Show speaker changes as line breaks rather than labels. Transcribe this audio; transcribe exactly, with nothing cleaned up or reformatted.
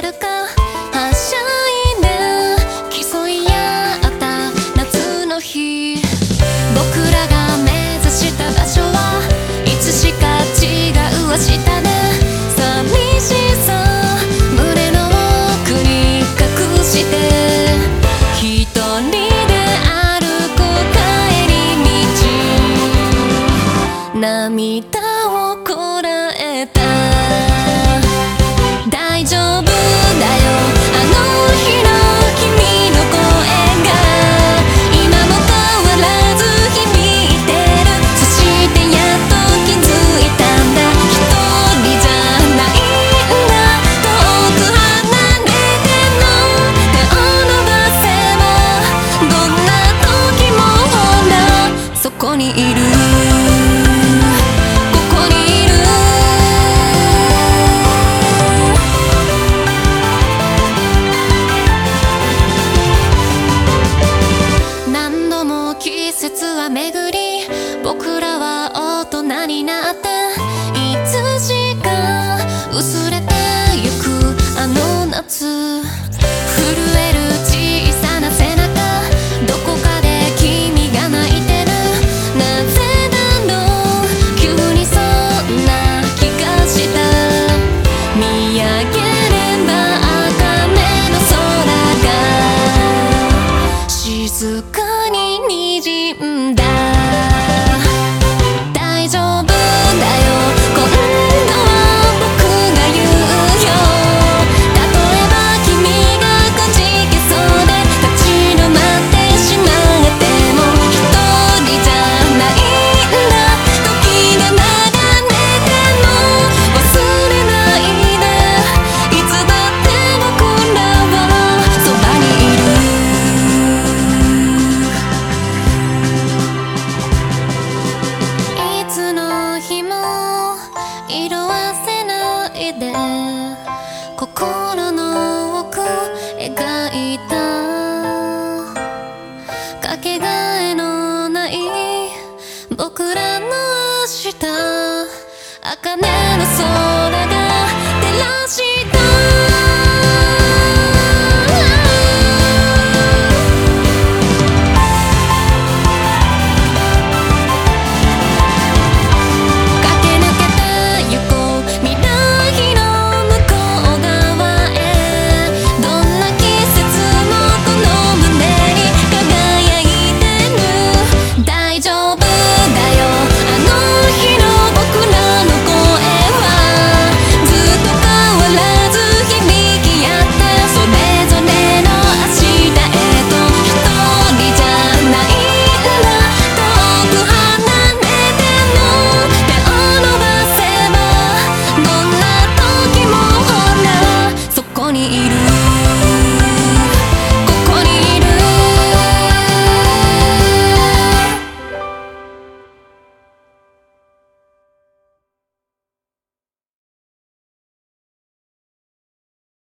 るかはしゃいで競い合った夏の日、僕らが目指した場所はいつしか違う明日で、寂しさ胸の奥に隠して一人で歩く帰り道、涙をこらえた。大丈夫だよ、あの日の君の声が今も変わらず響いてる。そしてやっと気づいたんだ、一人じゃないんだ。遠く離れても手を伸ばせばどんな時もほらそこにいる。季節は巡り、僕らは大人になって、いつしか薄れてゆくあの夏、震える小さな背中、どこかで君が泣いてる。なぜだろう、急にそんな気がした。見上げれば茜の空が静かに滲んだ。大丈夫だよ、今度は僕が言うよ。例えば君がくじけそうで立ち止まってしまっても一人じゃないんだ。時が流れても忘れないで、いつだって僕らはそばにいる。いつの日も色あせないで心の奥描いたかけがえのない僕らの明日、茜の空が照らしたそこにいる。